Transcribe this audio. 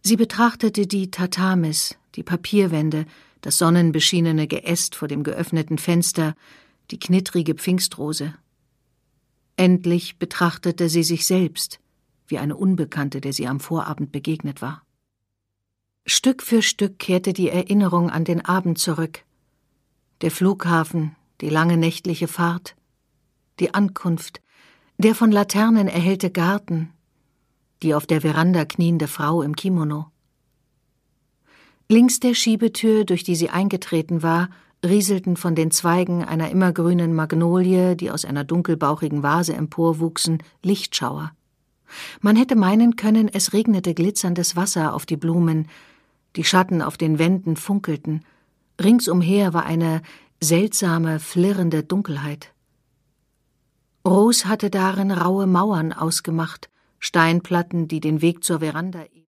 Sie betrachtete die Tatamis, die Papierwände, das sonnenbeschienene Geäst vor dem geöffneten Fenster, die knittrige Pfingstrose. Endlich betrachtete sie sich selbst, wie eine Unbekannte, der sie am Vorabend begegnet war. Stück für Stück kehrte die Erinnerung an den Abend zurück. Der Flughafen, die lange nächtliche Fahrt, die Ankunft, der von Laternen erhellte Garten, die auf der Veranda kniende Frau im Kimono. Links der Schiebetür, durch die sie eingetreten war, rieselten von den Zweigen einer immergrünen Magnolie, die aus einer dunkelbauchigen Vase emporwuchsen, Lichtschauer. Man hätte meinen können, es regnete glitzerndes Wasser auf die Blumen, die Schatten auf den Wänden funkelten, ringsumher war eine seltsame, flirrende Dunkelheit. Rose hatte darin raue Mauern ausgemacht, Steinplatten, die den Weg zur Veranda